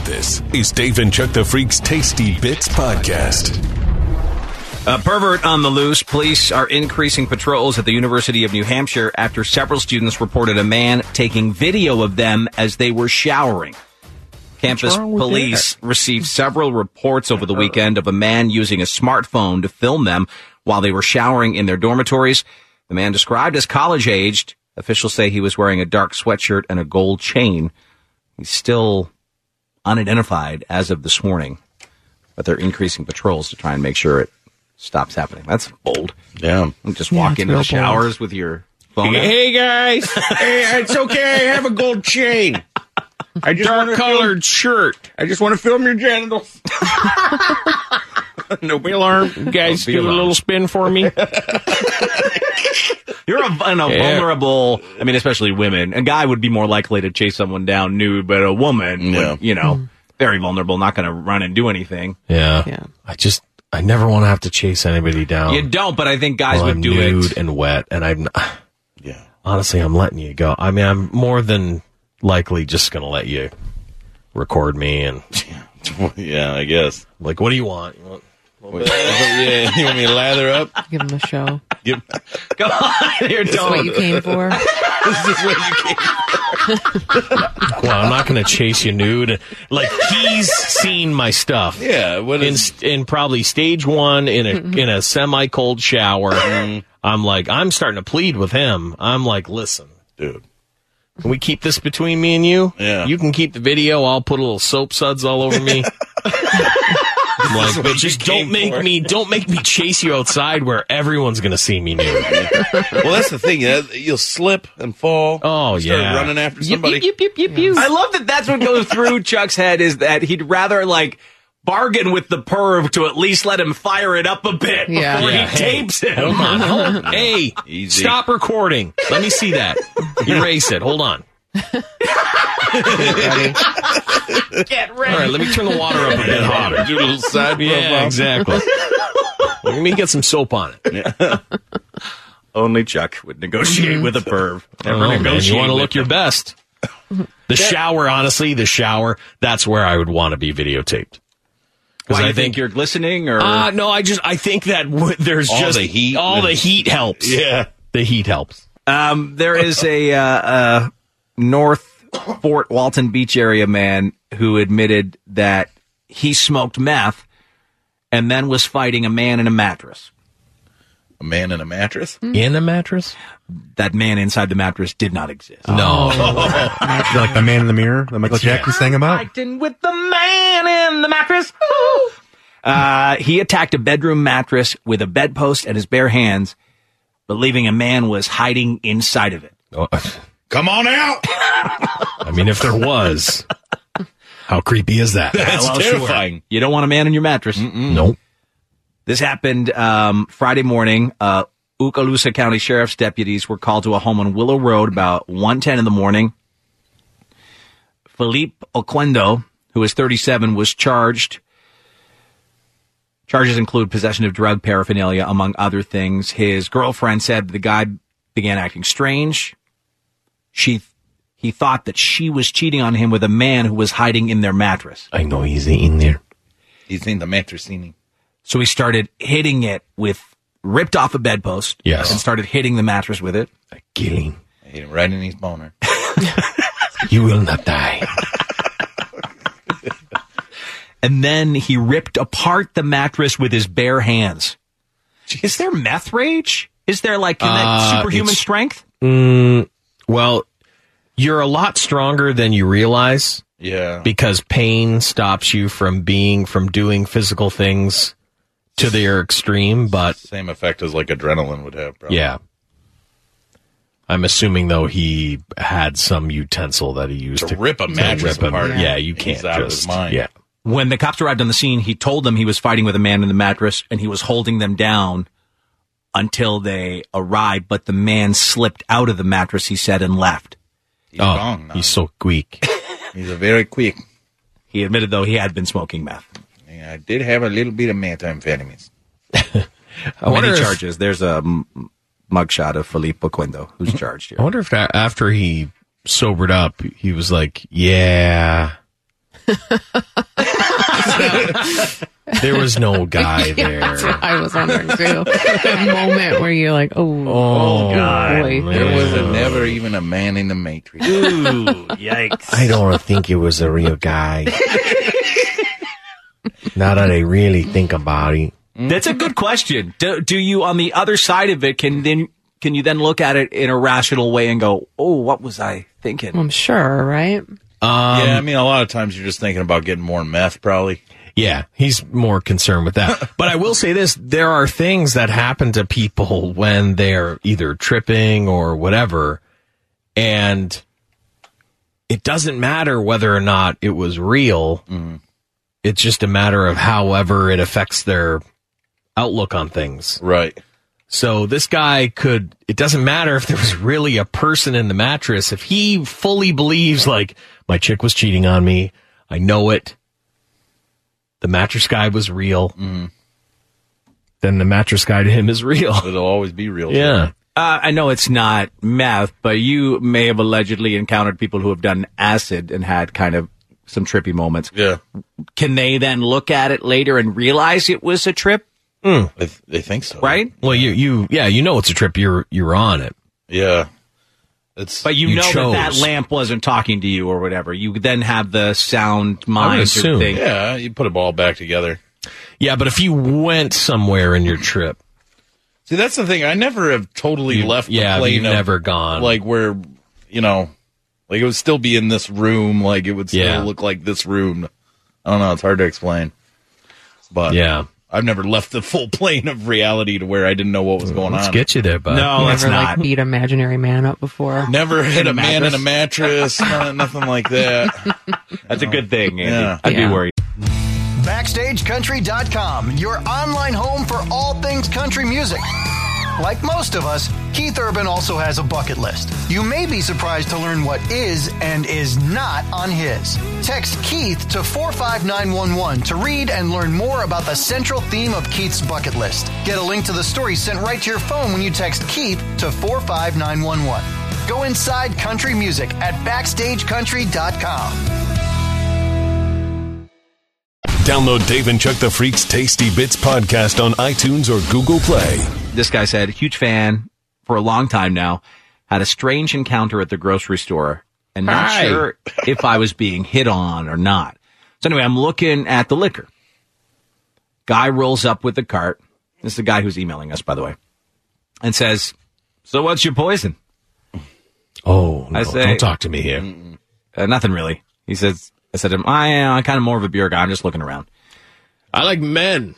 This is Dave and Chuck the Freak's Tasty Bits Podcast. A pervert on the loose. Police are increasing patrols at the University of New Hampshire after several students reported a man taking video of them as they were showering. Campus police received several reports over the weekend of a man using a smartphone to film them while they were showering in their dormitories. The man, described as college-aged, officials say he was wearing a dark sweatshirt and a gold chain. He's still unidentified as of this morning, but they're increasing patrols to try and make sure it stops happening. That's bold. Yeah. Just walk into the showers with your phone. Hey, guys. Hey, it's okay. I have a gold chain. I just Dark colored shirt. I just want to film your genitals. No alarm. You guys do a little spin for me. You're a vulnerable, I mean, especially women. A guy would be more likely to chase someone down nude, but a woman, would, very vulnerable, not going to run and do anything. Yeah. I never want to have to chase anybody down. You don't, but I think guys would I'm do nude it. and wet, and honestly, I'm letting you go. I mean, I'm more than likely just going to let you record me and... Yeah, I guess. Like, what do you want? You want me to lather up? Give him a show. Come on, here, This is what you came for. This is what you came for. Well, I'm not going to chase you nude. Like, he's seen my stuff. Yeah. What is... in probably stage one in a semi-cold shower. I'm starting to plead with him. I'm like, listen, dude. Can we keep this between me and you? Yeah. You can keep the video. I'll put a little soap suds all over me. But just don't make me chase you outside where everyone's going to see me nude. Well, that's the thing. You'll slip and fall. Oh, Start running after somebody. I love that that's what goes through Chuck's head, is that he'd rather, bargain with the perv to at least let him fire it up a bit before he tapes him. Hold on. Hey, Easy. Stop recording. Let me see that. Erase it. Hold on. Get ready. All right, let me turn the water up a bit hotter. Do a little side profile. Yeah, exactly. Let me get some soap on it. Only Chuck would negotiate with a perv. Man, you want to look your best. The shower, that's where I would want to be videotaped. Why, I think you're glistening, or no, I think that there's all just the heat. All the heat helps. Yeah, the heat helps. There is a North Fort Walton Beach area man who admitted that he smoked meth and then was fighting a man in a mattress. A man in a mattress? In a mattress? That man inside the mattress did not exist. No. Like the man in the mirror that Michael Jackson sang about? Fighting with the man in the mattress. He attacked a bedroom mattress with a bedpost and his bare hands, believing a man was hiding inside of it. Come on out! I mean, if there was, how creepy is that? That's terrifying. Sure. You don't want a man in your mattress. Nope. This happened Friday morning. Okaloosa County Sheriff's deputies were called to a home on Willow Road about 1:10 in the morning. Philippe Oquendo, who is 37, was charged. Charges include possession of drug paraphernalia, among other things. His girlfriend said the guy began acting strange. He thought that she was cheating on him with a man who was hiding in their mattress. I know he's in there. He's in the mattress. So he started hitting it ripped off a bedpost. Yes. And started hitting the mattress with it. Killing. I hit him right in his boner. You will not die. And then he ripped apart the mattress with his bare hands. Is there meth rage? Is there superhuman strength? Well, you're a lot stronger than you realize. Yeah. Because pain stops you from doing physical things to their extreme, but... Same effect as adrenaline would have, probably. Yeah. I'm assuming, though, he had some utensil that he used to rip a mattress apart. Yeah, you can't He's out of his mind. Yeah. When the cops arrived on the scene, he told them he was fighting with a man in the mattress, and he was holding them down until they arrived, but the man slipped out of the mattress, he said, and left. He's gone now. He's so quick. He's a very quick. He admitted, though, he had been smoking meth. Yeah, I did have a little bit of methamphetamines. Many charges. There's a mugshot of Philippe Oquendo, who's charged here. I wonder if after he sobered up, he was like, yeah, There was no guy there. That's what I was wondering too. A moment where you're like, oh God, boy. man. There was never even a man in the Matrix. Ooh, yikes. I don't think it was a real guy. Now that I really think about it. That's a good question. Do you, on the other side of it, can you then look at it in a rational way and go, oh, what was I thinking? I'm sure, right? Yeah, I mean, a lot of times you're just thinking about getting more meth, probably. Yeah, he's more concerned with that. But I will say this, there are things that happen to people when they're either tripping or whatever, and it doesn't matter whether or not it was real. It's just a matter of however it affects their outlook on things. Right. So this guy it doesn't matter if there was really a person in the mattress. If he fully believes, like, my chick was cheating on me, I know it, the mattress guy was real, then the mattress guy to him is real. It'll always be real. Yeah. I know it's not meth, but you may have allegedly encountered people who have done acid and had kind of some trippy moments. Yeah. Can they then look at it later and realize it was a trip? They think so. Right? Well, you know it's a trip. You're on it. Yeah. But you know that lamp wasn't talking to you or whatever. You then have the sound mind thing. Yeah, you put it all back together. Yeah, but if you went somewhere in your trip. See, that's the thing. I never have totally left the plane. You've never gone. Like where, like it would still be in this room. Like it would still look like this room. I don't know. It's hard to explain. But yeah. I've never left the full plane of reality to where I didn't know what was going on. Let's get you there, bud. No, You it's never not. beat imaginary man up before? Never hit a man in a mattress. Nothing like that. That's a good thing, Andy. Yeah. I'd be worried. BackstageCountry.com, your online home for all things country music. Like most of us, Keith Urban also has a bucket list. You may be surprised to learn what is and is not on his. Text Keith to 45911 to read and learn more about the central theme of Keith's bucket list. Get a link to the story sent right to your phone when you text Keith to 45911. Go inside country music at BackstageCountry.com. Download Dave and Chuck the Freak's Tasty Bits podcast on iTunes or Google Play. This guy said, huge fan for a long time now, had a strange encounter at the grocery store and not sure if I was being hit on or not. So anyway, I'm looking at the liquor. Guy rolls up with the cart. This is the guy who's emailing us, by the way, and says, so what's your poison? Oh, no, I say, don't talk to me here. Nothing really. He says, I said to him, I'm kind of more of a beer guy. I'm just looking around. I like men.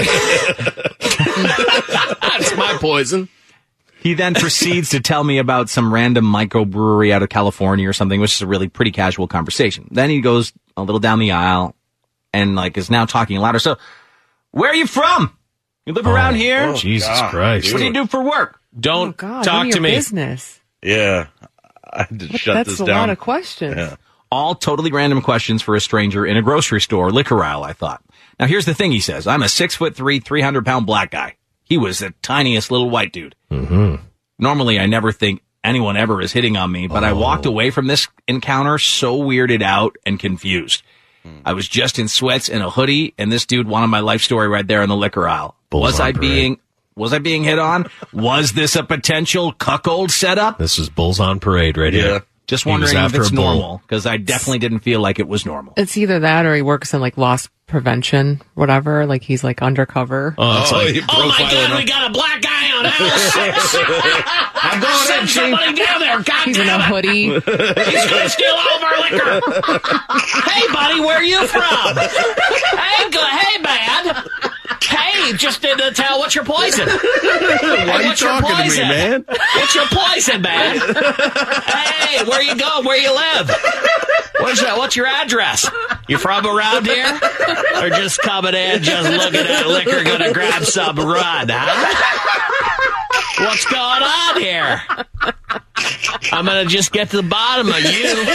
That's my poison. He then proceeds to tell me about some random microbrewery out of California or something, which is a really pretty casual conversation. Then he goes a little down the aisle and is now talking louder. So, where are you from? You live around here? Jesus Christ. What do you do for work? Don't talk to me. Business. Yeah. I had to shut this That's a down. lot of questions. Yeah. All totally random questions for a stranger in a grocery store, liquor aisle, I thought. Now, here's the thing, he says. I'm a 6'3", 300-pound black guy. He was the tiniest little white dude. Mm-hmm. Normally, I never think anyone ever is hitting on me, but I walked away from this encounter so weirded out and confused. I was just in sweats and a hoodie, and this dude wanted my life story right there in the liquor aisle. Was I being hit on? Was this a potential cuckold setup? This is Bulls on Parade right here. Just wondering if it's normal, because I definitely didn't feel like it was normal. It's either that or he works in loss prevention, whatever. He's undercover. It's oh my God, we got a black guy on us. I'm going send somebody down there. God He's in a hoodie. He's going to steal all of our liquor. Hey, buddy, where are you from? Hey, man. Hey, just didn't tell. What's your poison? Why are you talking to me, man? What's your poison, man? Hey, where you go? Where you live? What's your address? You from around here? Or just coming in, just looking at liquor, gonna grab some run, huh? What's going on here? I'm gonna just get to the bottom of you.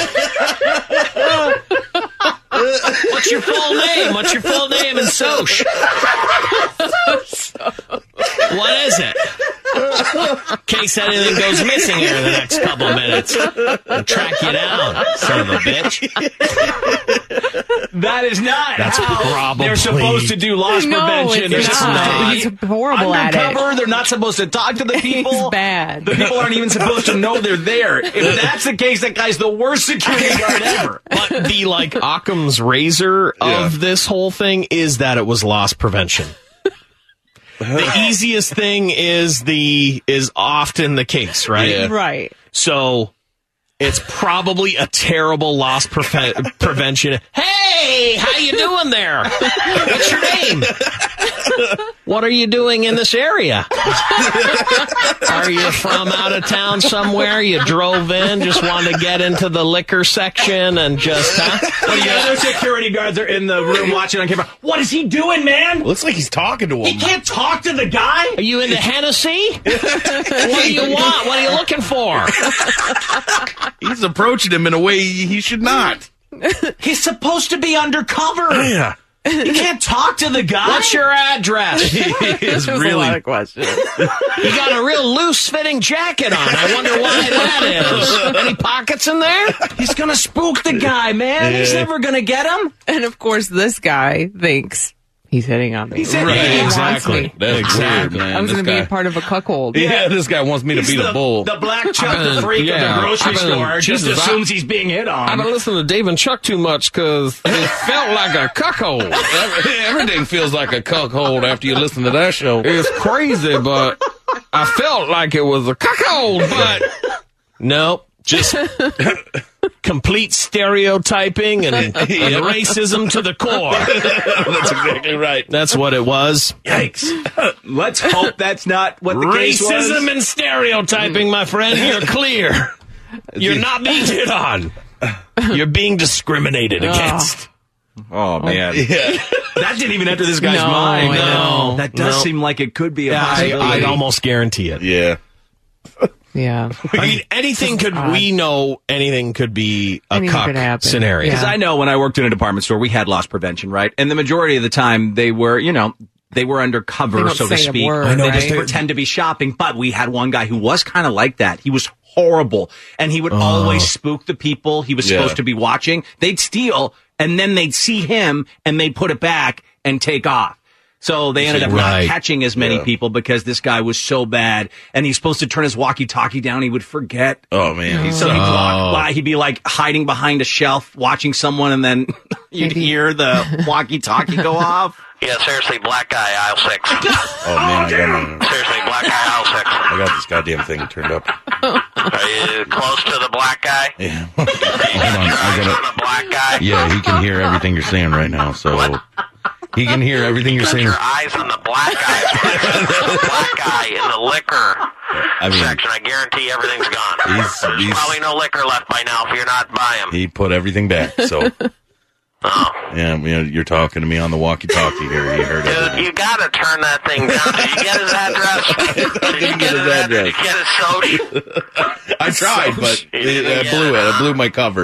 What's your full name? What's your full name and soch? What is it? In case anything goes missing here in the next couple of minutes. I'll track you down, son of a bitch. That is not That's how probably they're supposed to do loss prevention. It's not. He's horrible at it. Undercover, they're not supposed to talk to the people. He's bad. The people aren't even supposed to know they're there. If that's the case, that guy's the worst security guard ever. But the Occam's razor of this whole thing is that it was loss prevention. The easiest thing is often the case, right? Yeah. Right. So it's probably a terrible loss prevention. Hey, how you doing there? What's your name? What are you doing in this area? Are you from out of town somewhere? You drove in, just wanted to get into the liquor section and just... The other security guards are in the room watching on camera. What is he doing, man? Looks like he's talking to him. He can't talk to the guy? Are you into Hennessy? What do you want? What are you looking for? He's approaching him in a way he should not. He's supposed to be undercover. Yeah. You can't talk to the guy. What's your address? He is There's a lot really. of questions. You got a real loose-fitting jacket on. I wonder why that is. Any pockets in there? He's going to spook the guy, man. He's never going to get him. And of course, this guy thinks he's hitting on me. He's hitting He on you. wants Exactly. me. That's weird, man. I was going This to be guy- a part of a cuckold. Yeah, this guy wants me to beat a bull. The black Chuck the freak of the grocery store just assumes he's being hit I've on. been listening to Dave and Chuck too much because it felt like a cuckold. Everything feels like a cuckold after you listen to that show. It's crazy, but I felt like it was a cuckold, but nope. Just complete stereotyping and racism to the core. That's exactly right. That's what it was. Yikes. Let's hope that's not what the case was. Racism and stereotyping, my friend. You're clear. You're not being hit on. You're being discriminated against. Oh, man. Yeah. That didn't even enter this guy's No, mind. no. That does seem like it could be a possibility. I'd almost guarantee it. Yeah. Yeah. I mean, anything could, we know anything could be a Anything could cuck happen. scenario. Because I know when I worked in a department store, we had loss prevention, right? And the majority of the time, they were undercover, They don't so to say a speak. word, They right? just pretend to be shopping. But we had one guy who was kind of like that. He was horrible. And he would always spook the people he was supposed to be watching. They'd steal, and then they'd see him, and they'd put it back and take off. So they ended up not catching as many people because this guy was so bad. And he's supposed to turn his walkie-talkie down. He would forget. Oh, man. So he'd walk by, he'd be like hiding behind a shelf watching someone, and then you'd hear the walkie-talkie go off. Yeah, seriously, black guy, aisle 6. Oh, man. Seriously, black guy, aisle 6. I got this goddamn thing turned up. Are you close to the black guy? Yeah. Hold on. I On got the black guy? Yeah, he can hear everything you're saying right now, so. He can hear everything you're Got saying. your eyes on the black guy. The black guy in the liquor section. I guarantee everything's gone. There's probably no liquor left by now if you're not buying. He put everything back, so. Yeah, you're talking to me on the walkie-talkie here. You heard it. Dude, you gotta turn that thing down. Did you get his address? Did you get his address? Did you get his soda? I tried, but I blew my cover.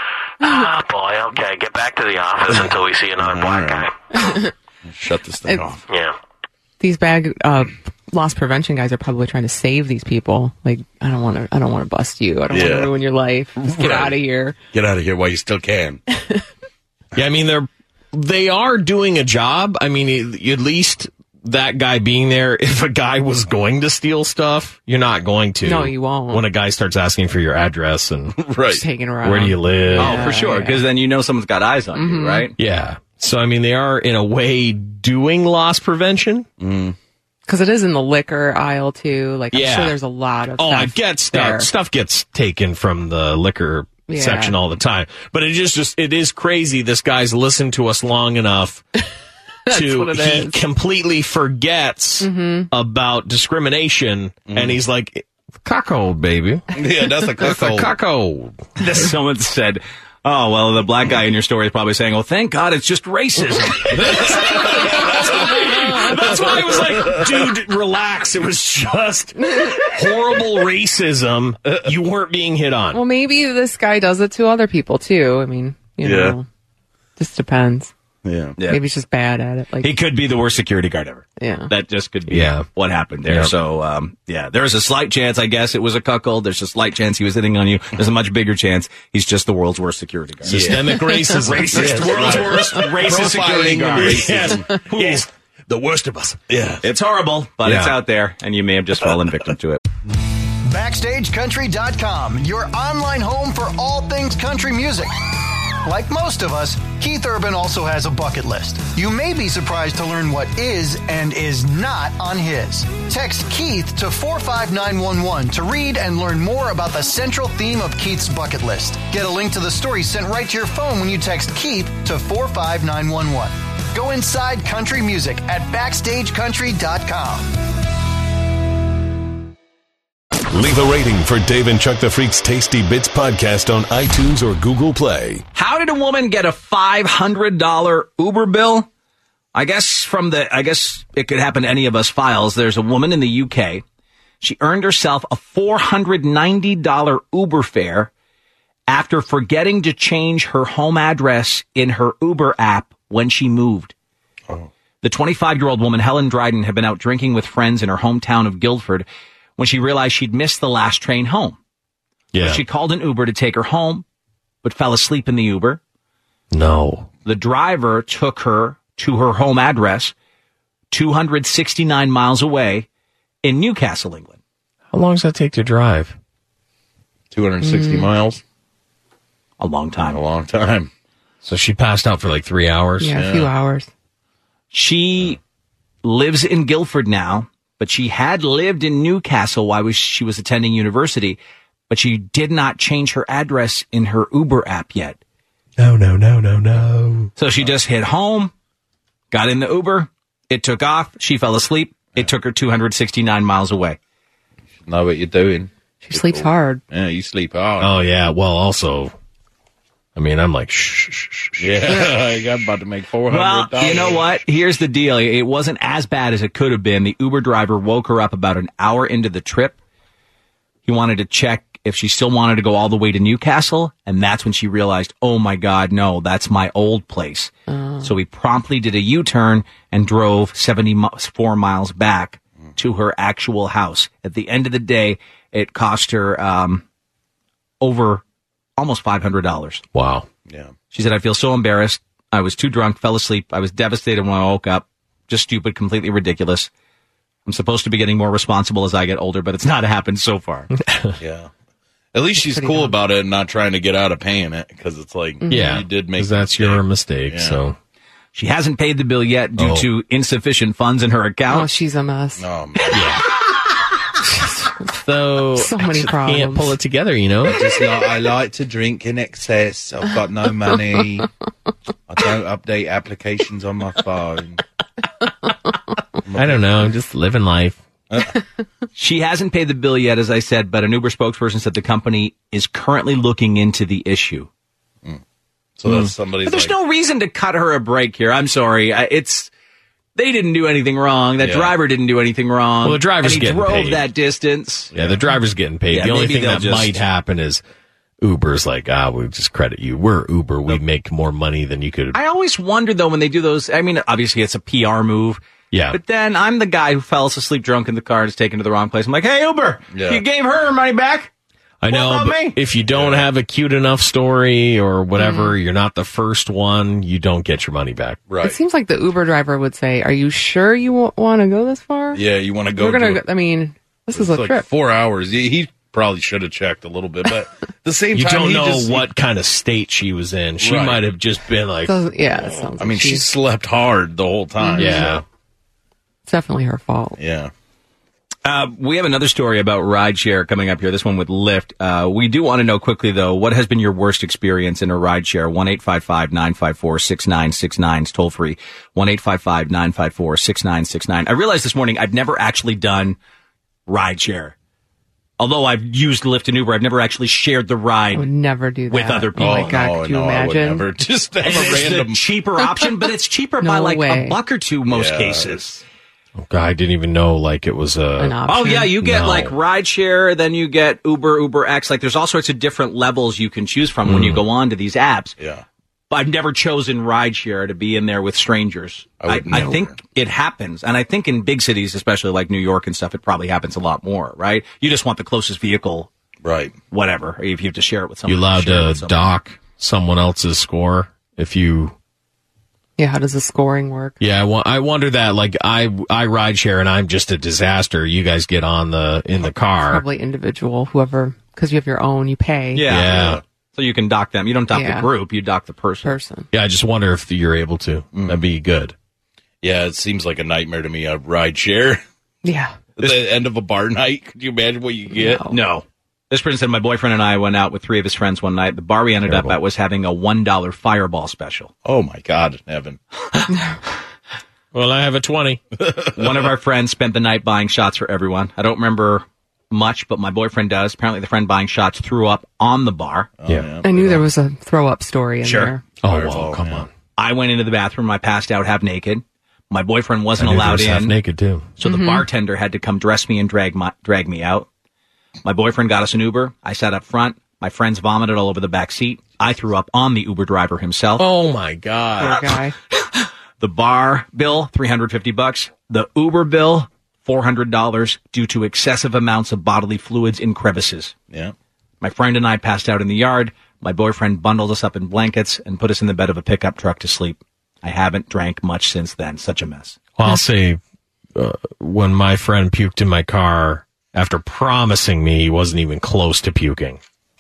Oh, boy, okay. Get back to the office until we see another black guy. Shut this thing off. Yeah. These bad loss prevention guys are probably trying to save these people. Like, I don't want to bust you. I don't want to ruin your life. Just get out of here. Get out of here while you still can. Yeah, I mean, they are doing a job. I mean, at least that guy being there, if a guy was going to steal stuff, you're not going to. No, you won't. When a guy starts asking for your address and Just taking around. where do you live? Oh, for sure. Because then you know someone's got eyes on you, right? Yeah. So, I mean, they are, in a way, doing loss prevention. Because it is in the liquor aisle, too. Like, I'm Yeah. sure there's a lot of Oh, I stuff get there. stuff. Stuff gets taken from the liquor section all the time. But it is crazy. This guy's listened to us long enough to what it he is. completely forgets about discrimination, and he's like, "Cuckold, baby." Yeah, that's a That's a cuckold. Someone said, oh, well, the black guy in your story is probably saying, oh, thank God it's just racism. That's why I was like, dude, relax. It was just horrible racism. You weren't being hit on. Well, maybe this guy does it to other people, too. I mean, you know, just depends. Yeah. Maybe he's just bad at it. Like he could be the worst security guard ever. Yeah. That just could be what happened there. Yeah. So, there's a slight chance, I guess, it was a cuckold. There's a slight chance he was hitting on you. There's a much bigger chance he's just the world's worst security guard. Systemic racism. World's worst racist security guard. Yes. The worst of us. Yeah. It's horrible, but it's out there, and you may have just fallen victim to it. BackstageCountry.com, your online home for all things country music. Like most of us, Keith Urban also has a bucket list. You may be surprised to learn what is and is not on his. Text Keith to 45911 to read and learn more about the central theme of Keith's bucket list. Get a link to the story sent right to your phone when you text Keith to 45911. Go inside country music at BackstageCountry.com. Leave a rating for Dave and Chuck the Freak's Tasty Bits podcast on iTunes or Google Play. How did a woman get a $500 Uber bill? I guess it could happen to any of us files. There's a woman in the UK. She earned herself a $490 Uber fare after forgetting to change her home address in her Uber app when she moved. Oh. The 25-year-old woman, Helen Dryden, had been out drinking with friends in her hometown of Guildford when she realized she'd missed the last train home. Yeah. So she called an Uber to take her home, but fell asleep in the Uber. No. The driver took her to her home address, 269 miles away in Newcastle, England. How long does that take to drive? 260 miles. A long time. A long time. So she passed out for like 3 hours? Yeah, a few hours. She lives in Guildford now, but she had lived in Newcastle while she was attending university, but she did not change her address in her Uber app yet. No. So she just hit home, got in the Uber, it took off, she fell asleep, it took her 269 miles away. Know what you're doing. She sleeps hard. Yeah, you sleep hard. Oh, yeah. Well, also, I mean, I'm like, shh. Yeah, I got about to make $400. Well, you know what? Here's the deal. It wasn't as bad as it could have been. The Uber driver woke her up about an hour into the trip. He wanted to check if she still wanted to go all the way to Newcastle, and that's when she realized, oh my God, no, that's my old place. So he promptly did a U-turn and drove 74 miles back to her actual house. At the end of the day, it cost her over almost $500. Wow. Yeah. She said, I feel so embarrassed. I was too drunk, fell asleep. I was devastated when I woke up. Just stupid, completely ridiculous. I'm supposed to be getting more responsible as I get older, but it's not happened so far. Yeah. At least she's cool about it and not trying to get out of paying it, because it's like, you did make that's your mistake. Yeah. So she hasn't paid the bill yet due to insufficient funds in her account. Oh, she's a mess. Oh, man. yeah. So many problems. Can't pull it together, you know. I like to drink in excess. I've got no money. I don't update applications on my phone. I don't know. I'm just living life. She hasn't paid the bill yet, as I said, but an Uber spokesperson said the company is currently looking into the issue. So that's somebody's. But there's no reason to cut her a break here. I'm sorry. They didn't do anything wrong. That driver didn't do anything wrong. Well, the driver's getting paid. He drove that distance. Yeah, the driver's getting paid. Yeah, the only thing that might happen is Uber's like, we just credit you. We're Uber. We make more money than you could. I always wonder, though, when they do those, I mean, obviously it's a PR move. Yeah. But then I'm the guy who fell asleep drunk in the car and is taken to the wrong place. I'm like, hey, Uber, you gave her money back? I know, but if you don't have a cute enough story or whatever, you're not the first one, you don't get your money back. Right. It seems like the Uber driver would say, are you sure you want to go this far? Yeah, you want to go. I mean, this is a like trip. 4 hours. He probably should have checked a little bit, but at the same you time, don't know what kind of state she was in. She might have just been like, it sounds I mean, she slept hard the whole time. Yeah. So. It's definitely her fault. Yeah. We have another story about rideshare coming up here, this one with Lyft. We do want to know quickly, though, what has been your worst experience in a rideshare? 1-855-954-6969 is toll free. 1-855-954-6969. I realized this morning I've never actually done rideshare. Although I've used Lyft and Uber, I've never actually shared the ride. I would never do that. With other people. Oh my God, could you imagine? I would never. Just have a random the cheaper option, but it's cheaper by like a buck or two most cases. Oh, God, I didn't even know, like, it was an option. Oh, yeah, you get, like, rideshare, then you get Uber, UberX. Like, there's all sorts of different levels you can choose from when you go on to these apps. Yeah. I've never chosen rideshare to be in there with strangers. I think it happens. And I think in big cities, especially like New York and stuff, it probably happens a lot more, right? You just want the closest vehicle. Right. Whatever. If you have to share it with someone. You allowed to dock someone else's score if you... Yeah, how does the scoring work? Yeah, I wonder that. Like, I ride share and I'm just a disaster. You guys get in the car. Probably individual, whoever, because you have your own, you pay. Yeah. So you can dock them. You don't dock the group, you dock the person. Yeah, I just wonder if you're able to. That'd be good. Yeah, it seems like a nightmare to me, a ride share. Yeah. At the end of a bar night, could you imagine what you get? No. This person said, my boyfriend and I went out with 3 of his friends one night. The bar we ended up at was having a $1 Fireball special. Oh, my God, Evan. Well, I have a 20. One of our friends spent the night buying shots for everyone. I don't remember much, but my boyfriend does. Apparently the friend buying shots threw up on the bar. Yeah. I knew there was a throw-up story in there. Oh, well, come on. I went into the bathroom. I passed out half naked. My boyfriend wasn't allowed in. Half naked, too. So the bartender had to come dress me and drag me out. My boyfriend got us an Uber. I sat up front. My friends vomited all over the back seat. I threw up on the Uber driver himself. Oh, my God. Poor guy. The bar bill, $350. The Uber bill, $400 due to excessive amounts of bodily fluids in crevices. Yeah. My friend and I passed out in the yard. My boyfriend bundled us up in blankets and put us in the bed of a pickup truck to sleep. I haven't drank much since then. Such a mess. Well, I'll say when my friend puked in my car, after promising me he wasn't even close to puking.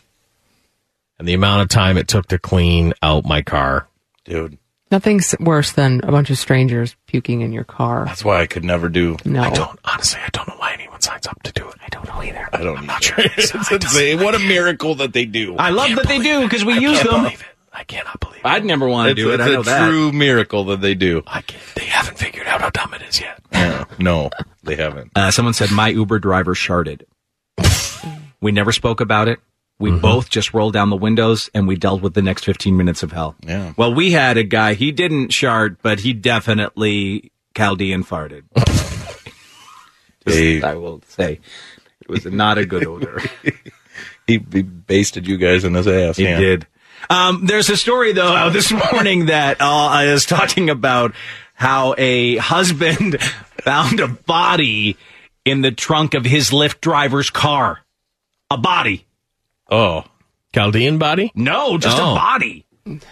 And the amount of time it took to clean out my car. Dude. Nothing's worse than a bunch of strangers puking in your car. That's why I could never do. No. I don't know why anyone signs up to do it. I don't know either. I don't know. It's insane. What a miracle that they do. I love that they do because we use them. I cannot believe it. I'd never want to do it. I know it's a true miracle that they do. They haven't figured out how dumb it is yet. No, they haven't. Someone said, my Uber driver sharted. We never spoke about it. We both just rolled down the windows and we dealt with the next 15 minutes of hell. Yeah. Well, we had a guy, he didn't shart, but he definitely Chaldean farted. I will say, it was not a good odor. He basted you guys in his ass. He did. There's a story, though, out this morning that is talking about how a husband found a body in the trunk of his Lyft driver's car. A body. Oh. Chaldean body? No, just a body.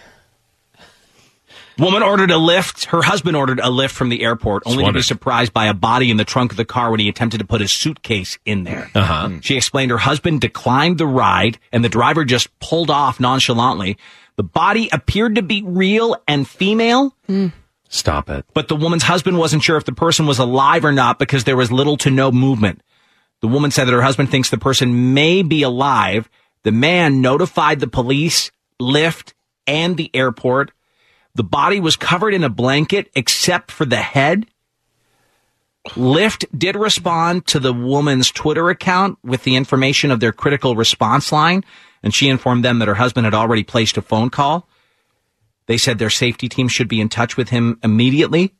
Woman ordered a Lyft. Her husband ordered a Lyft from the airport, only to be surprised by a body in the trunk of the car when he attempted to put his suitcase in there. She explained her husband declined the ride, and the driver just pulled off nonchalantly. The body appeared to be real and female. Stop it. But the woman's husband wasn't sure if the person was alive or not because there was little to no movement. The woman said that her husband thinks the person may be alive. The man notified the police, Lyft, and the airport. The body was covered in a blanket except for the head. Lyft did respond to the woman's Twitter account with the information of their critical response line, and she informed them that her husband had already placed a phone call. They said their safety team should be in touch with him immediately.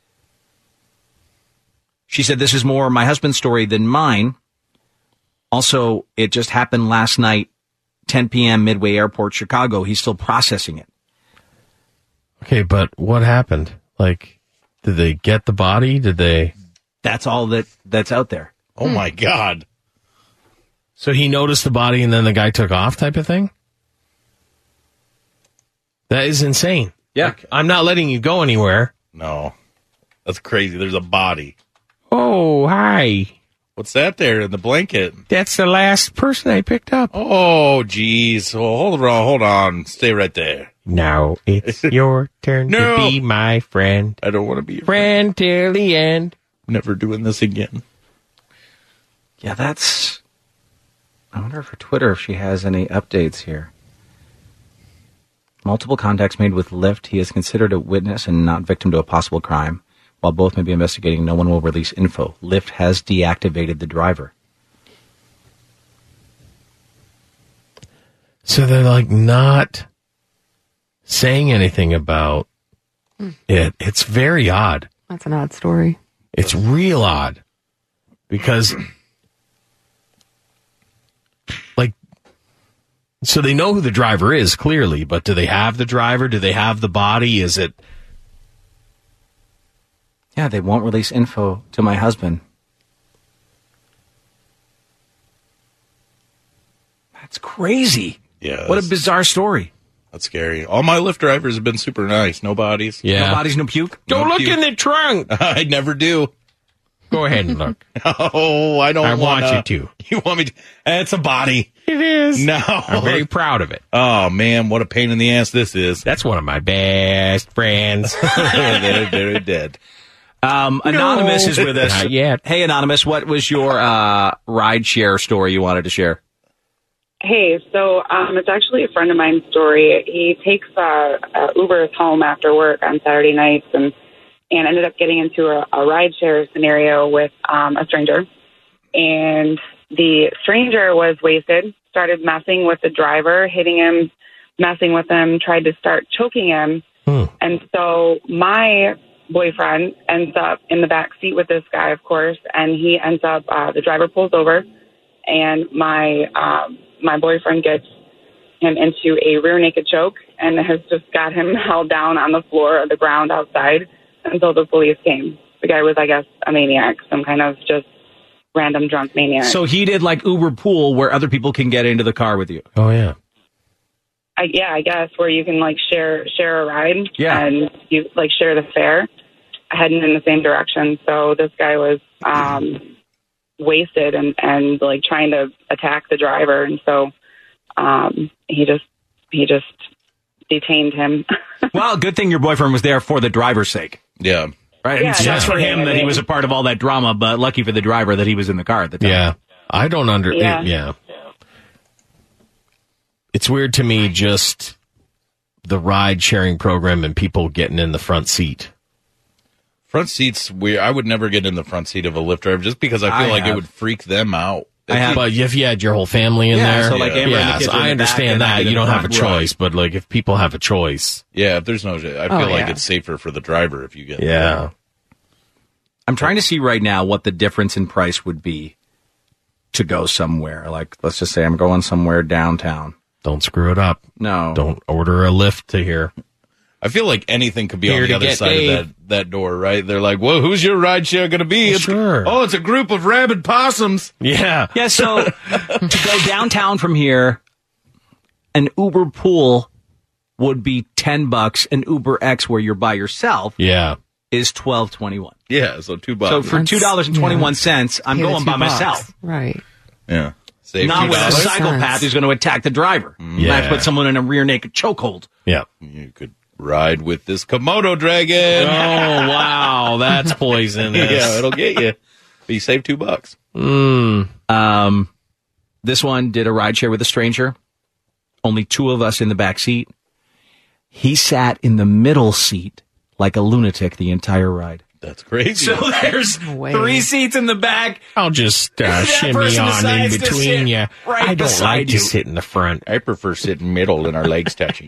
She said, this is more my husband's story than mine. Also, it just happened last night, 10 p.m., Midway Airport, Chicago. He's still processing it. Okay, but what happened? Like, did they get the body? Did they? That's all that's out there. Oh, my God. So he noticed the body and then the guy took off type of thing? That is insane. Yeah. Like, I'm not letting you go anywhere. No. That's crazy. There's a body. Oh, hi. What's that there in the blanket? That's the last person I picked up. Oh, geez. Well, hold on. Stay right there. Now it's your turn to be my friend. I don't want to be your friend till the end. Never doing this again. Yeah, that's... I wonder for Twitter if she has any updates here. Multiple contacts made with Lyft. He is considered a witness and not victim to a possible crime. While both may be investigating, no one will release info. Lyft has deactivated the driver. So they're like not saying anything about it. It's very odd. That's an odd story. It's real odd because like So they know who the driver is, clearly, but do they have the driver? Do they have the body? Is it... Yeah, they won't release info to my husband. That's crazy. Yeah. What a bizarre story. That's scary. All my Lyft drivers have been super nice. No bodies. Yeah. No bodies, no puke? Don't look in the trunk. I never do. Go ahead and look. Oh, I don't want you to. You want me to? It's a body. It is. No. I'm very proud of it. Oh, man, what a pain in the ass this is. That's one of my best friends. They're dead. Anonymous is with us. Not yet. Hey, Anonymous, what was your rideshare story you wanted to share? Hey, so it's actually a friend of mine's story. He takes Ubers home after work on Saturday nights and ended up getting into a rideshare scenario with a stranger. And the stranger was wasted, started messing with the driver, hitting him, messing with him, tried to start choking him. And so my boyfriend ends up in the back seat with this guy, of course, and he ends up, the driver pulls over, and my boyfriend gets him into a rear naked choke and has just got him held down on the floor of the ground outside until the police came. The guy was, I guess, a maniac, some kind of just random drunk maniac. So he did like Uber Pool where other people can get into the car with you. Oh, yeah. I guess, where you can like share a ride and you like share the fare heading in the same direction. So this guy was wasted and like trying to attack the driver, and so he just detained him. Well, good thing your boyfriend was there for the driver's sake. Yeah. Right? Yeah, It's just for him that he was a part of all that drama, but lucky for the driver that he was in the car at the time. Yeah. I don't yeah. It's weird to me, just the ride-sharing program and people getting in the front seat. Front seats, I would never get in the front seat of a Lyft driver just because I feel like it would freak them out. But if you had your whole family in there, so like Amber and the kids I understand that. You don't have a choice, right. But like if people have a choice. Yeah, if there's no, I feel like it's safer for the driver if you get Yeah. I'm trying to see right now what the difference in price would be to go somewhere. Like, let's just say I'm going somewhere downtown. Don't screw it up. No. Don't order a Lyft to here. I feel like anything could be Here on the to other get side of that door, right? They're like, well, who's your rideshare going to be? Well, sure. Oh, it's a group of rabid possums. Yeah. Yeah, so to go downtown from here, an Uber Pool would be $10. An Uber X where you're by yourself is $12.21. Yeah, so $2. So for $2.21, I'm going by myself. Right. Yeah. Save Not with a $2. psychopath who's going to attack the driver. Yeah. Might put someone in a rear naked chokehold. Yeah. You could ride with this Komodo dragon. Oh, wow. That's poisonous. Yeah, it'll get you. But you save $2. This one did a rideshare with a stranger. Only two of us in the back seat. He sat in the middle seat like a lunatic the entire ride. That's crazy. So there's 3 seats in the back. I'll just shimmy on in between you. Right I don't like to you. sit in the front. I prefer sitting middle and our legs touching.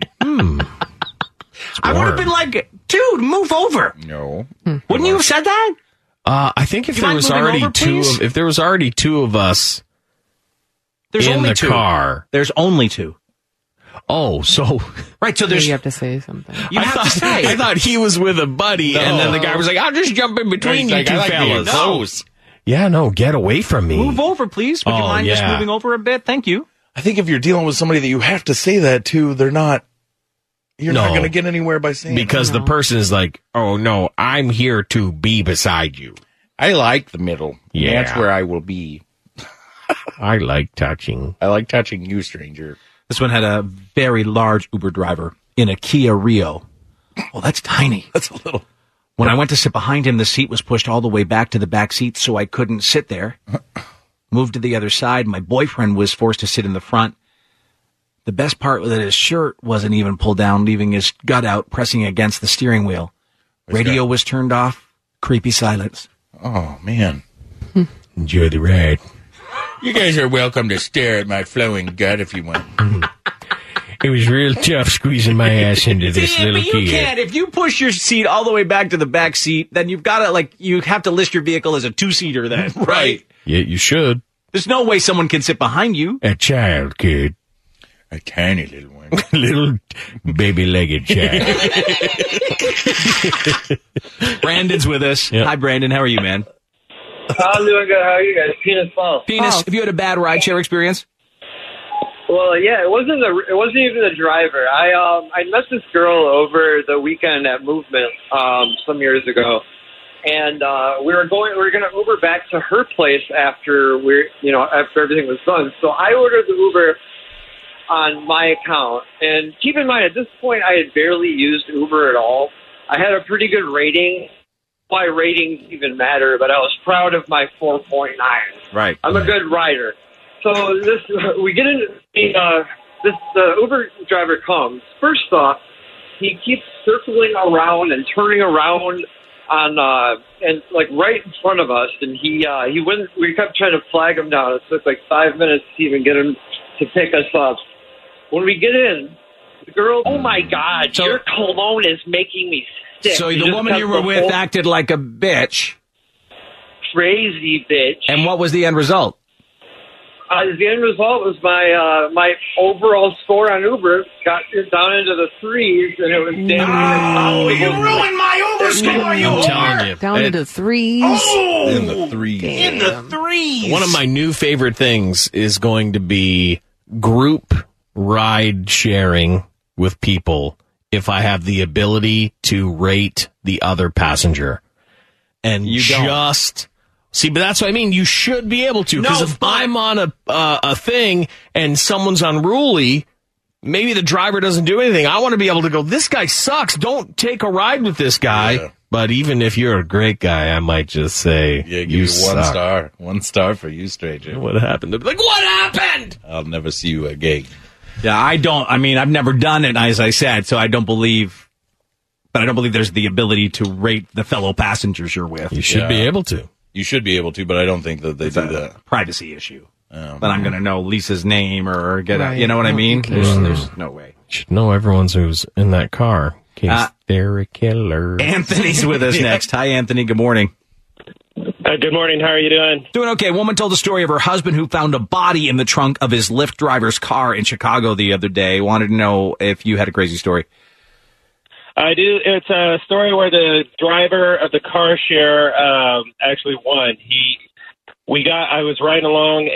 I would have been like, dude, move over. No. Wouldn't you have said that? I think if You there mind was moving already over, please? if there was already two of us There's in only the two. car. There's only two. Oh, so right. So there's you have to say something. You have to say. I thought he was with a buddy, and then the guy was like, "I'll just jump in between you two fellas." Close. Yeah, no, get away from me. Move over, please. Would you mind just moving over a bit? Thank you. I think if you're dealing with somebody that you have to say that to, you're not going to get anywhere by saying because the person is like, "Oh no, I'm here to be beside you." I like the middle. Yeah. That's where I will be. I like touching. I like touching you, stranger. This one had a very large Uber driver in a Kia Rio. Oh, that's tiny. That's a little. When I went to sit behind him, the seat was pushed all the way back to the back seat, so I couldn't sit there. Moved to the other side. My boyfriend was forced to sit in the front. The best part was that his shirt wasn't even pulled down, leaving his gut out, pressing against the steering wheel. Radio was turned off. Creepy silence. Oh, man. Enjoy the ride. You guys are welcome to stare at my flowing gut if you want. It was real tough squeezing my ass into this little but you kid. can't. If you push your seat all the way back to the back seat, then you've got to, you have to list your vehicle as a 2-seater then. Right. Yeah, you should. There's no way someone can sit behind you. A child could. A tiny little one. Little baby-legged child. Brandon's with us. Yep. Hi, Brandon. How are you, man? I'm doing good. How are you guys? Penis Falls. Penis, have you had a bad rideshare experience? Well, yeah, it wasn't even the driver. I met this girl over the weekend at Movement some years ago, and we were going to Uber back to her place after after everything was done. So I ordered the Uber on my account, and keep in mind at this point I had barely used Uber at all. I had a pretty good rating. Why ratings even matter, but I was proud of my 4.9. Right. I'm a good rider. So we get into the Uber driver comes. First off, he keeps circling around and turning around on and like right in front of us, and he wouldn't. We kept trying to flag him down. It took like 5 minutes to even get him to pick us up. When we get in, the girl, oh my God, your cologne is making me sick. So the woman you were with acted like a bitch. Crazy bitch. And what was the end result? The end result was my overall score on Uber got down into the threes, and it was damn. You ruined my Uber score, I'm telling you. Down into threes. In the threes. Damn. In the threes. One of my new favorite things is going to be group ride sharing with people if I have the ability to rate the other passenger. And you just... See, but that's what I mean. You should be able to, because if I'm on a thing and someone's unruly, maybe the driver doesn't do anything. I want to be able to go, this guy sucks. Don't take a ride with this guy. Yeah. But even if you're a great guy, I might just say, give you 1 star. 1 star for you, stranger. What happened? They'll be like, what happened? I'll never see you again. Yeah, I've never done it, as I said, so I don't believe there's the ability to rate the fellow passengers you're with. You should be able to. You should be able to, but I don't think that they do that. Privacy issue. But I'm going to know Lisa's name or get out. You know what I mean? There's no way. You should know everyone's who's in that car in case they're a killer. Anthony's with us next. Hi, Anthony. Good morning. Good morning. How are you doing? Doing okay. Woman told the story of her husband who found a body in the trunk of his Lyft driver's car in Chicago the other day. Wanted to know if you had a crazy story. I do. It's a story where the driver of the car share actually won. I was riding along,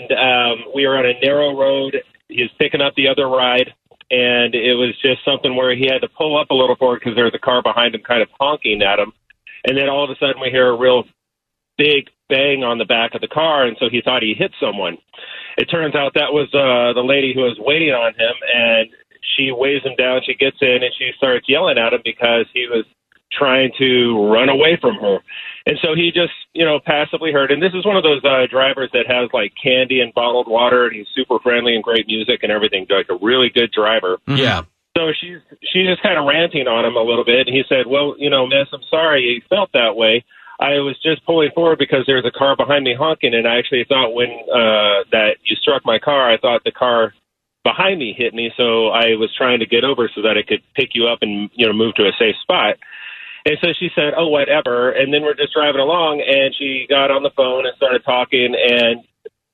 and we were on a narrow road. He was picking up the other ride, and it was just something where he had to pull up a little forward because there was a car behind him kind of honking at him. And then all of a sudden we hear a real big bang on the back of the car, and so he thought he hit someone. It turns out that was the lady who was waiting on him, and she weighs him down, she gets in, and she starts yelling at him because he was trying to run away from her. And so he just, passively heard. And this is one of those drivers that has, like, candy and bottled water, and he's super friendly and great music and everything, like a really good driver. Yeah. So she's just kind of ranting on him a little bit. And he said, well, miss, I'm sorry you felt that way. I was just pulling forward because there was a car behind me honking, and I actually thought when that you struck my car, I thought the car behind me hit me, so I was trying to get over so that I could pick you up and move to a safe spot. And so she said, oh, whatever. And then we're just driving along, and she got on the phone and started talking, and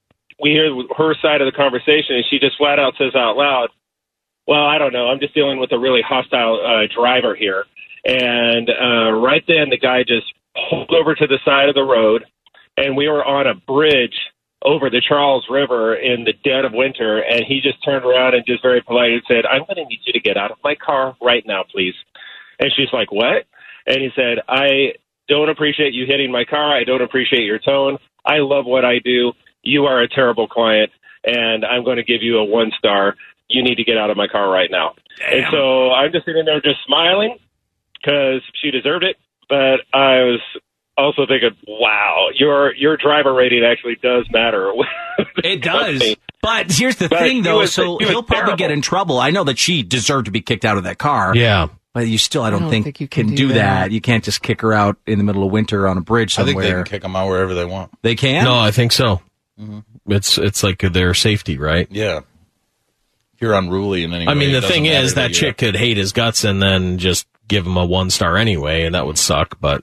we hear her side of the conversation, and she just flat out says out loud, well, I don't know, I'm just dealing with a really hostile driver here. And right then the guy just pulled over to the side of the road, and we were on a bridge over the Charles River in the dead of winter, and he just turned around and just very politely said, I'm going to need you to get out of my car right now, please. And she's like, what? And he said, I don't appreciate you hitting my car. I don't appreciate your tone. I love what I do. You are a terrible client, and I'm going to give you a 1 star. You need to get out of my car right now. Damn. And so I'm just sitting there just smiling because she deserved it, but I was also thinking, wow, your driver rating actually does matter. It does. But here's the thing, though. He'll probably get in trouble. I know that she deserved to be kicked out of that car. Yeah. But you still, I don't think you can do that. You can't just kick her out in the middle of winter on a bridge somewhere. I think they can kick them out wherever they want. They can? No, I think so. Mm-hmm. It's like their safety, right? Yeah. If you're unruly in any way. I mean, the thing is, that chick could hate his guts and then just give him a 1 star anyway, and that would suck, but...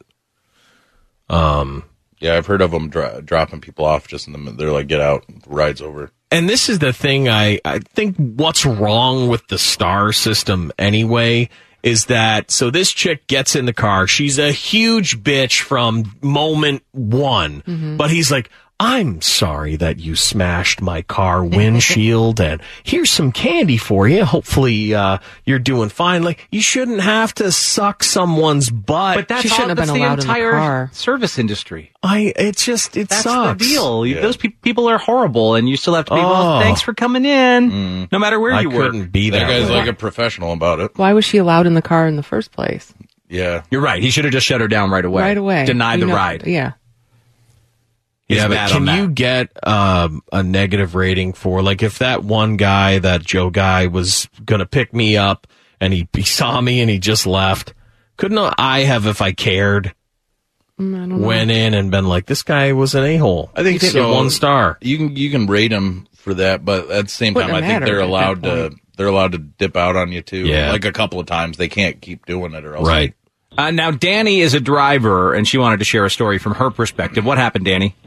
Yeah, I've heard of them dropping people off just in the they're like, get out, the ride's over. And this is the thing, I think what's wrong with the star system anyway is that, so this chick gets in the car, she's a huge bitch from moment one, but he's like, I'm sorry that you smashed my car windshield, and here's some candy for you. Hopefully, you're doing fine. Like, you shouldn't have to suck someone's butt. But that's the entire service industry. It That's sucks. the deal. Those people are horrible, and you still have to be, well, thanks for coming in, no matter where you work. I couldn't be That that guy's way. like a professional about it. Why was she allowed in the car in the first place? Yeah. You're right. He should have just shut her down right away. Right away. Denied the ride. Yeah. Yeah, but bad can on that. you get a negative rating for, like, if that one guy, that Joe guy, was going to pick me up and he saw me and he just left? Couldn't I have, if I cared, went in and been like, this guy was an a-hole? I think He didn't so. get 1 star. You can rate him for that, but at the same time, Wouldn't I think matter they're at that allowed to point. they're allowed to dip out on you too. Yeah. Like a couple of times, they can't keep doing it or else. Right. Now, Danny is a driver, and she wanted to share a story from her perspective. What happened, Danny?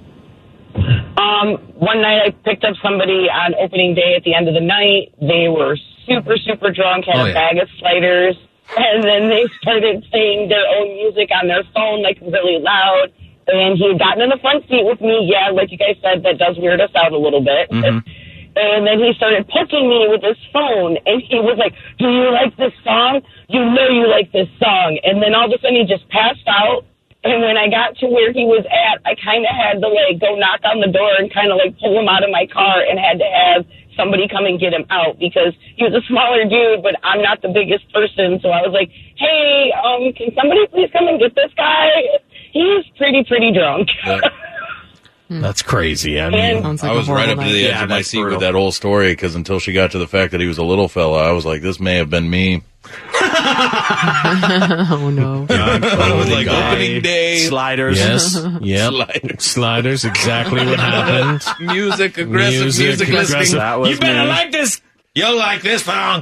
One night I picked up somebody on opening day at the end of the night. They were super, super drunk, had a bag of sliders, and then they started playing their own music on their phone, like, really loud. And he had gotten in the front seat with me. Yeah, like you guys said, that does weird us out a little bit. And then he started poking me with his phone, and he was like, do you like this song? You know you like this song. And then all of a sudden he just passed out. And when I got to where he was at, I kind of had to, like, go knock on the door and kind of, like, pull him out of my car and had to have somebody come and get him out because he was a smaller dude, but I'm not the biggest person. So I was like, hey, can somebody please come and get this guy? He's pretty drunk. That's crazy. I mean, I was right up to the edge of my seat with that whole story because until she got to the fact that he was a little fella, I was like, this may have been me. Oh, no. It was like opening day. Sliders. Yes. Yep. Sliders, exactly what happened. Music, aggressive music listening. That was You better me. like this. You'll like this song.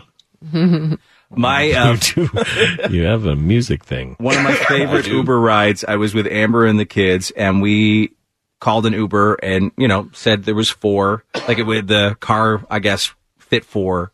My You have a music thing. one of my favorite Uber rides. I was with Amber and the kids, and we called an Uber, and said there was 4. Like the car, I guess, fit 4.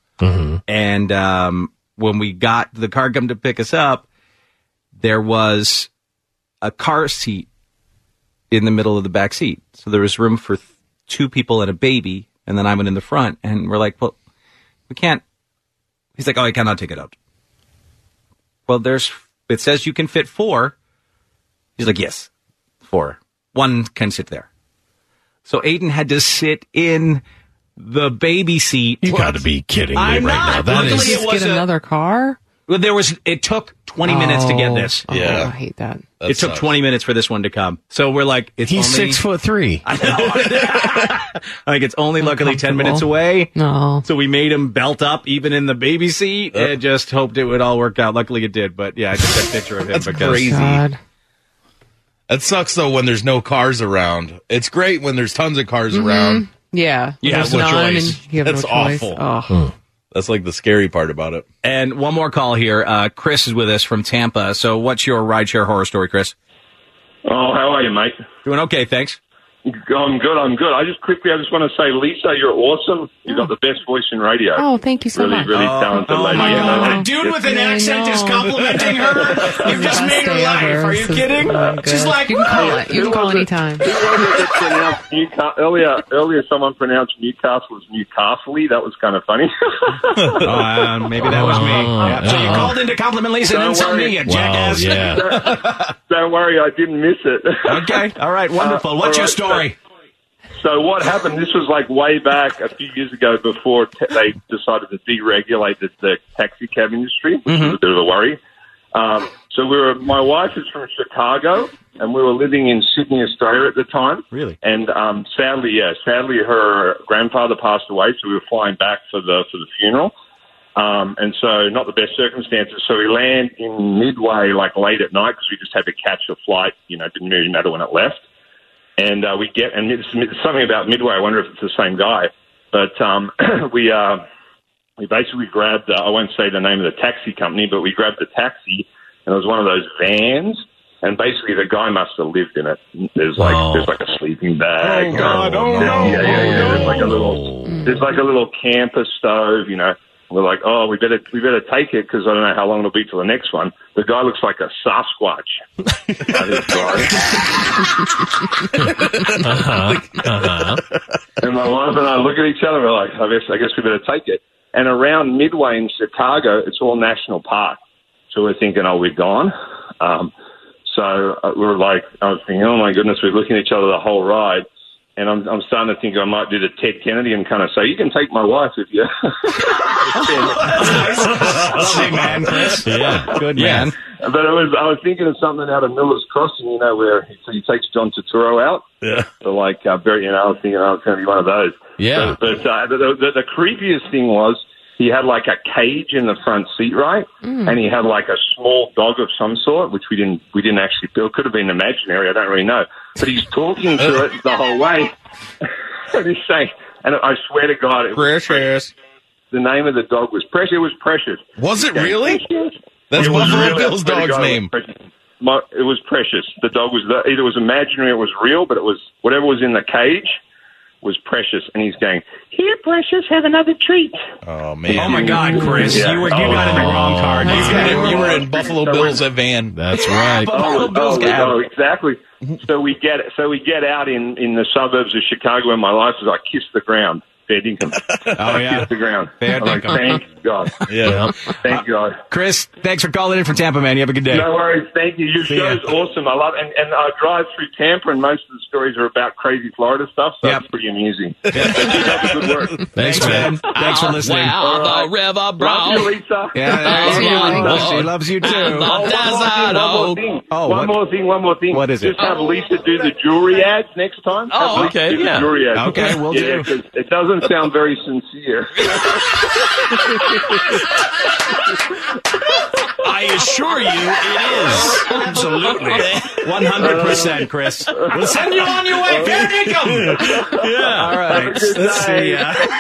And when we got the car come to pick us up, there was a car seat in the middle of the back seat, so there was room for 2 people and a baby, and then I went in the front, and we're like, well, we can't. He's like, oh, I cannot take it out. Well, it says you can fit 4. He's like, yes, 4. 1 can sit there. So Aiden had to sit in the baby seat. You got to be kidding me I'm right not. now. That Luckily, is. it was Get another car? Well, it took 20 minutes to get this. Oh, Yeah. I hate that. It took 20 minutes for this one to come. So we're like, He's only 6'3". I know. I think it's only luckily 10 minutes away. No. So we made him belt up even in the baby seat and just hoped it would all work out. Luckily it did. But yeah, I just got a picture of him. That's because crazy. God. That sucks though when there's no cars around. It's great when there's tons of cars around. Yeah. You have There's no none choice. and you have That's no choice. awful. Oh. That's like the scary part about it. And one more call here. Chris is with us from Tampa. So what's your rideshare horror story, Chris? Oh, how are you, mate? Doing okay, thanks. I'm good. I just want to say, Lisa, you're awesome. You've got the best voice in radio. Oh, thank you so really, much. Really talented lady. my Yeah, God. no, A dude with an I accent know. is complimenting her. You've just made her life. Are you kidding? She's like, You can call "Whoa." it. You can call anytime. Who was it that pronounced Newcastle? Earlier, someone pronounced Newcastle as Newcastle-y. That was kind of funny. Maybe that was me. Yeah. So you called in to compliment Lisa and insult me, you jackass. Yeah. Don't worry, I didn't miss it. Okay. All right. Wonderful. What's your story? So what happened, this was like way back a few years ago before they decided to deregulate the taxi cab industry, which was a bit of a worry. So my wife is from Chicago, and we were living in Sydney, Australia at the time. Really? And sadly, her grandfather passed away, so we were flying back for the funeral. And so not the best circumstances. So we land in Midway like late at night because we just had to catch a flight. It didn't really matter when it left. And it's something about Midway. I wonder if it's the same guy. But we basically grabbed, I won't say the name of the taxi company, but we grabbed the taxi, and it was one of those vans. And basically, the guy must have lived in it. There's like a sleeping bag. Oh, God. Oh, no. Yeah. There's like a little There's like a little camper stove, you know. We're like, oh, we better take it because I don't know how long it'll be till the next one. The guy looks like a Sasquatch. And my wife and I look at each other. We're like, I guess we better take it. And around Midway in Chicago, it's all national park. So we're thinking, oh, we're gone. So we're like, I was thinking, oh my goodness, we're looking at each other the whole ride. And I'm starting to think I might do the Ted Kennedy and kind of say, you can take my wife if you... Lovely man, Chris. Yeah, good man. But I was thinking of something out of Miller's Crossing, you know, where he takes John Turturro out. Yeah. So I was thinking I was going to be one of those. Yeah. But the creepiest thing was he had like a cage in the front seat, right? And he had like a small dog of some sort, which we didn't actually feel. It could have been imaginary. I don't really know. But he's talking to it the whole way. And he's saying, and I swear to God, it was Precious. The name of the dog was Precious. It was Precious. Was it really? That's Buffalo Bill's dog's name. It was Precious. The dog was either it was imaginary or it was real, but it was whatever was in the cage was Precious, and he's going, here, Precious, have another treat. Oh, man. Oh, my God, Chris. Yeah. You got in the wrong car. You were in Buffalo Bill's van. That's right. Exactly. So we get out in the suburbs of Chicago, and my life is I kiss the ground. Fair dinkum. Oh, yeah. Kiss the ground. Fair I'm like, thank God. Yeah. Thank God. Chris, thanks for calling in from Tampa, man. You have a good day. No worries. Thank you. Your show's awesome. I love it. And I drive through Tampa, and most of the stories are about crazy Florida stuff, so it's pretty amusing. Keep up the good work. Thanks, man. Thanks for listening. Wow, the river, bro. Love you, Lisa. Yeah, she loves you, too. One more thing. What is it? Just have Lisa do the jewelry ads next time. Oh, okay. Do the jewelry ads. Okay, we'll do. Because it doesn't sound very sincere. I assure you it is. Absolutely. 100%, Chris. We'll send you on your way. Fair dinkum. Yeah. All right. Let's see.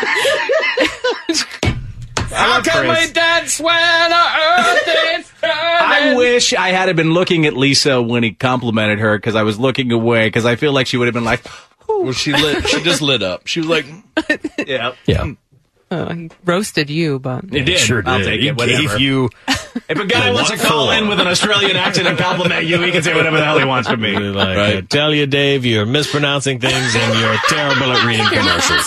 How can we dance when earth is turning? I wish I had been looking at Lisa when he complimented her because I was looking away because I feel like she would have been like, well, she just lit up. She was like, yeah. He roasted you, but he did. Sure did. I'll take it. Whatever. Gave you. If a guy wants to call in with an Australian accent and compliment you, he can say whatever the hell he wants from me. Like, right. I tell you, Dave, you're mispronouncing things and you're terrible at reading commercials.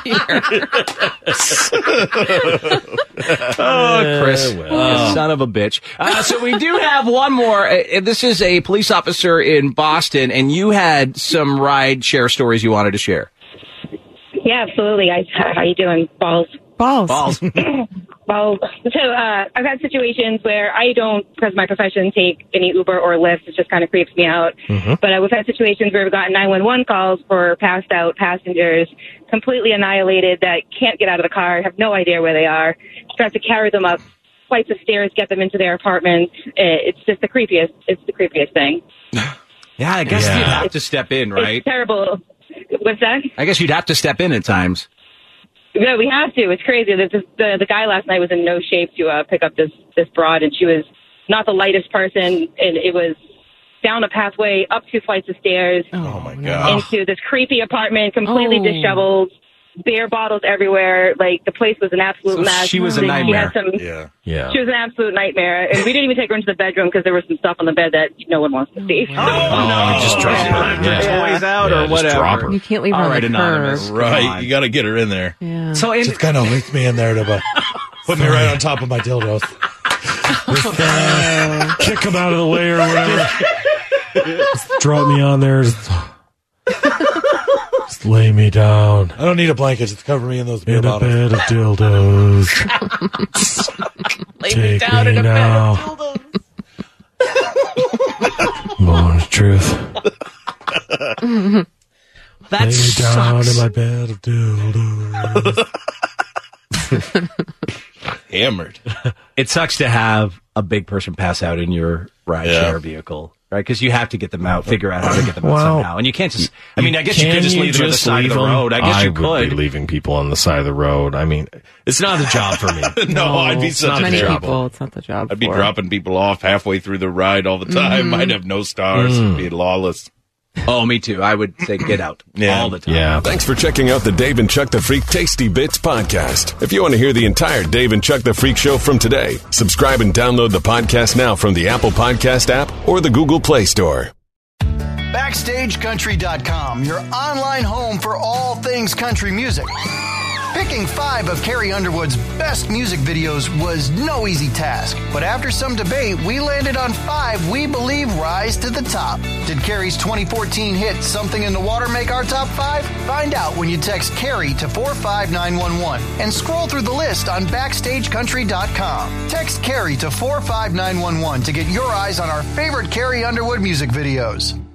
Oh, Chris, son of a bitch. So we do have one more. This is a police officer in Boston, and you had some ride share stories you wanted to share. Yeah, absolutely. How you doing, Balls? Balls. Balls. So I've had situations where I don't, because of my profession, take any Uber or Lyft. It just kind of creeps me out. Mm-hmm. But we've had situations where we've gotten 911 calls for passed out passengers, completely annihilated, that can't get out of the car, have no idea where they are. So I have to carry them up flights of stairs, get them into their apartment. It's just the creepiest. It's the creepiest thing. Yeah, I guess you'd have to step in, right? It's terrible. What's that? I guess you'd have to step in at times. Yeah, we have to. It's crazy. The guy last night was in no shape to pick up this broad, and she was not the lightest person, and it was down a pathway, up 2 flights of stairs. Oh, my God. Into this creepy apartment, completely disheveled, beer bottles everywhere. Like, the place was an absolute mess. She was a nightmare. She was an absolute nightmare. And we didn't even take her into the bedroom because there was some stuff on the bed that no one wants to see. Just drop her. Toys out or whatever. Drop her. You can't leave her on the Anonymous. curb. Right. You got to get her in there. Yeah. So Just kind of linked me in there to put me right on top of my dildos. Just kick them out of the way or whatever. Just drop me on there. Just lay me down. I don't need a blanket. Just cover me in those beer bottles. In a bed of dildos. Lay me down in a bed of dildos. Moment of truth. That lay me down sucks. in my bed of dildos. Hammered. It sucks to have a big person pass out in your ride-share vehicle, right? Because you have to get them out, figure out how to get them out somehow. And you can't just, I mean, I guess you could just leave them on the side of the road. I guess you could. I would be leaving people on the side of the road. I mean, it's not a job for me. No, I'd be such many a trouble. people, it's not the job. I'd be dropping people off halfway through the ride all the time. I'd have no stars. It'd be lawless. Oh, me too. I would say get out all the time. Yeah. Thanks for checking out the Dave and Chuck the Freak Tasty Bits podcast. If you want to hear the entire Dave and Chuck the Freak show from today, subscribe and download the podcast now from the Apple Podcast app or the Google Play Store. BackstageCountry.com, your online home for all things country music. Picking 5 of Carrie Underwood's best music videos was no easy task. But after some debate, we landed on 5 we believe rise to the top. Did Carrie's 2014 hit Something in the Water make our top 5? Find out when you text Carrie to 45911 and scroll through the list on BackstageCountry.com. Text Carrie to 45911 to get your eyes on our favorite Carrie Underwood music videos.